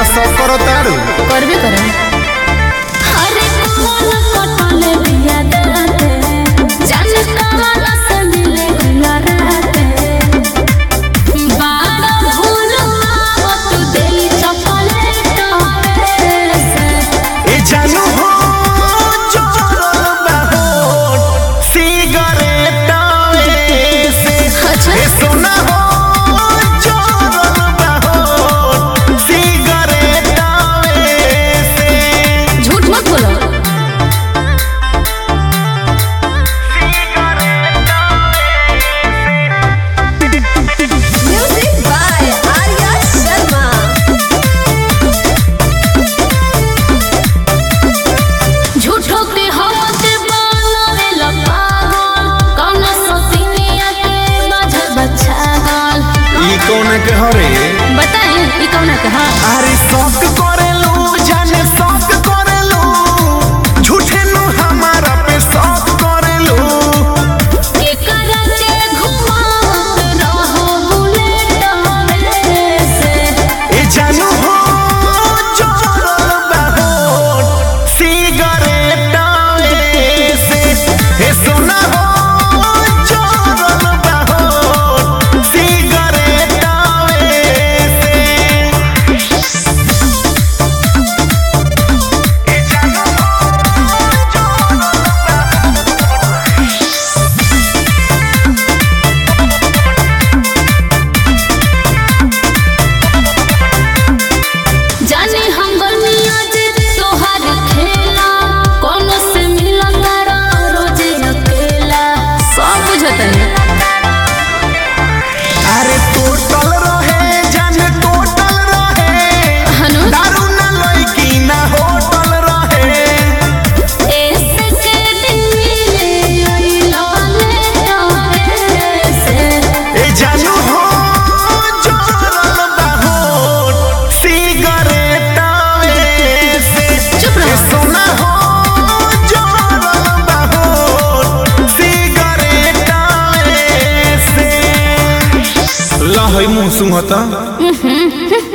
इतना सब करो तारू करबे करम। अरे कौन कटले बिया देते जाने कौन से मिले गइला राते बाड़ा भूल आवत देली चॉकलेट हवे से ए जानू हो चोरल बाहोट सिगरेट से अच्छा ए सोना हो चोरल बाहोट सिगरेट से झूठ मत बोलो। Music by Arya Sharma. झूठो के होते बनावे ला पागल कौन सोतिनिया के माझ बच्चा गल। ई कौन के हरे बताए ई कौन के हां अरे शौक करेलू जाने शौक करेलू झूठे नु हमारा पे शौक करेलू के करते घुमात रहो बुलेट हवे से ए जानू हो चोरल बाहोट सिगरेट से ए सोना हो चोरल बाहोट सिगरेट से ए जानू हो चोरल जाने हम गर्मिया जे तोहार खेला कौन से मिला तारा रोजे अकेला सब बुझतन। अरे टोटल रहे जाने टोटल रहे हनु दारू ना लइकी ना होटल रहे ऐसे के दिन मिले आई लाले हवे से ए जानू हो चोरल बाहोट सिगरेट से चुप रहो। ए सोना हो चोरल बाहोट सिगरेट से लहई मुंह सुंघता